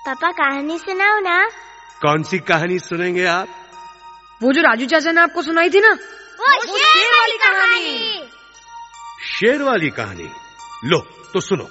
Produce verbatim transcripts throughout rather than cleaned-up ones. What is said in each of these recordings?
पापा कहानी सुनाओ ना। कौन सी कहानी सुनेंगे आप? वो जो राजू चाचा ने आपको सुनाई थी ना, वो, वो शेर, शेर वाली कहानी। शेर वाली कहानी लो तो सुनो।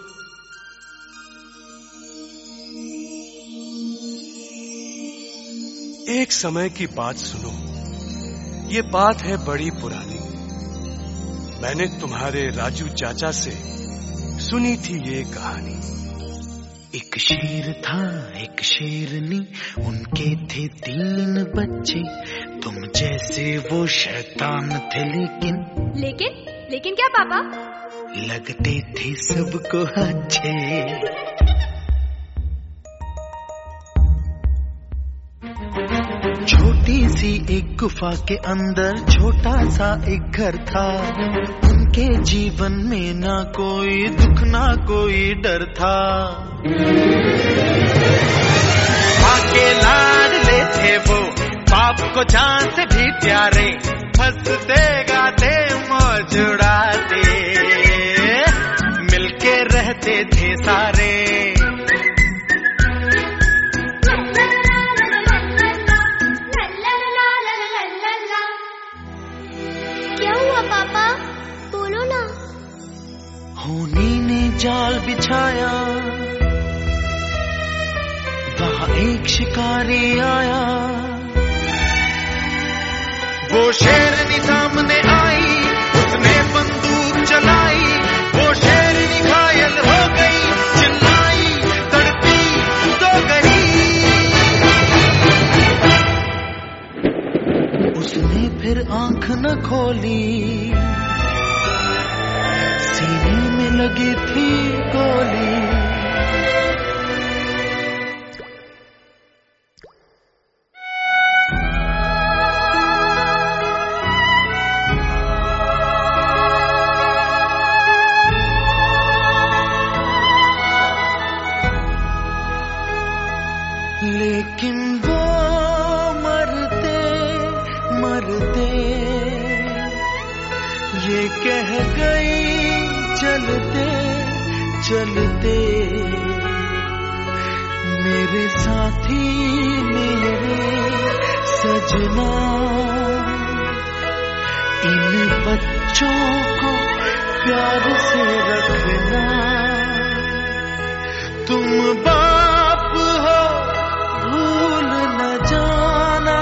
एक समय की बात सुनो, ये बात है बड़ी पुरानी। मैंने तुम्हारे राजू चाचा से सुनी थी ये कहानी। एक शेर था एक शेरनी, उनके थे तीन बच्चे। तुम जैसे वो शैतान थे लेकिन लेकिन लेकिन क्या पापा? लगते थे सबको अच्छे। छोटी सी एक गुफा के अंदर छोटा सा एक घर था। उनके जीवन में ना कोई दुख ना कोई डर था। माँ के लाडले थे वो, बाप को जान से भी प्यारे। हंसते गाते मौज उड़ाते, मिलके रहते थे सारे। पापा बोलो ना। होनी ने जाल बिछाया, वहाँ एक शिकारी आया। वो शेरनी सामने आई, उसने बंदूक चलाई। वो शेरनी घायल हो गई, चिल्लाई तड़पी तो गई। उसने फिर आंख न खोली, सीने में लगी थी गोली। लेकिन वो मरते मरते ये कह गई चलते चलते, मेरे साथी मेरे सजना, इन बच्चों को प्यार से रखना। तुम बाप हो भूल न जाना,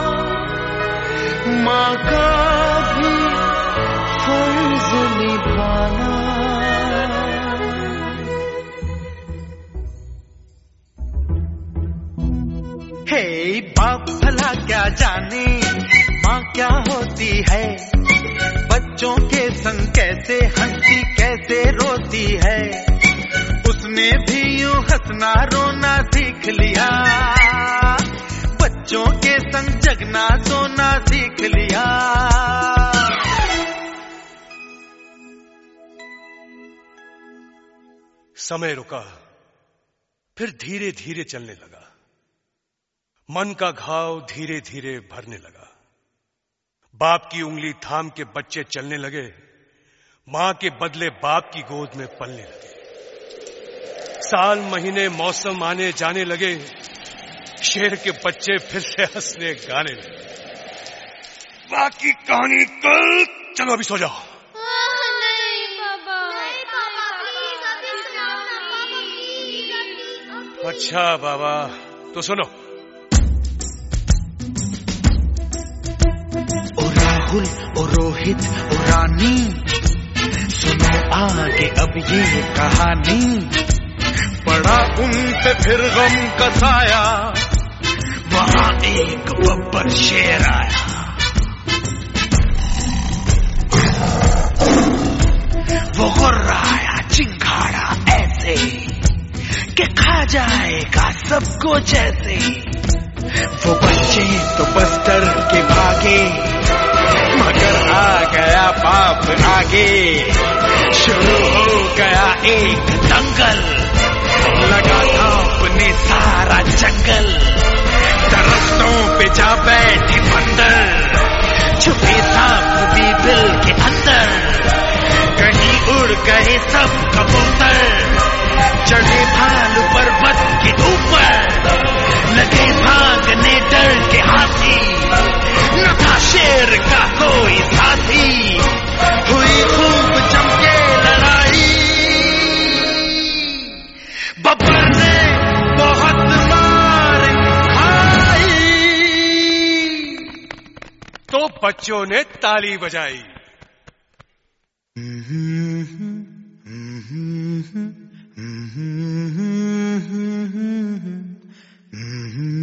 माँ का भी फर्ज निभाना। हे बाप भला क्या जाने माँ क्या होती है। बच्चों के संग कैसे हंसती कैसे रोती है। उसने भी यूं हंसना रोना सीख लिया, बच्चों के संग जगना सोना सीख लिया। समय रुका, फिर धीरे धीरे चलने लगा। मन का घाव धीरे धीरे भरने लगा। बाप की उंगली थाम के बच्चे चलने लगे। मां के बदले बाप की गोद में पलने लगे। साल महीने मौसम आने जाने लगे। शेर के बच्चे फिर से हंसने गाने लगे। बाकी कहानी कल। चलो अभी सो जाओ। नहीं पापा, नहीं पापा, प्लीज अभी सुनाओ ना पापा, प्लीज। अच्छा बाबा तो सुनो। ओ राहुल ओ रोहित ओ रानी, सुनो आगे अब ये कहानी। पड़ा उन पे फिर गम का साया, वहां एक बब्बर शेर आया। वो गुर्राया चिंगाड़ा ऐसे कि खा जाएगा सबको जैसे। वो बच्चे तो बस डर के भागे, मगर आ गया बाप आगे। शुरू हो गया एक दंगल, लगा था अपने सारा जंगल। दरख्तों पे जा बैठे बंदर, छुपे सांप भी बिल के अंदर। कहीं उड़ गए सब कबूतर, चढ़े भालू पर्वत के ऊपर। तो बच्चों ने ताली बजाई। Mm-hmm.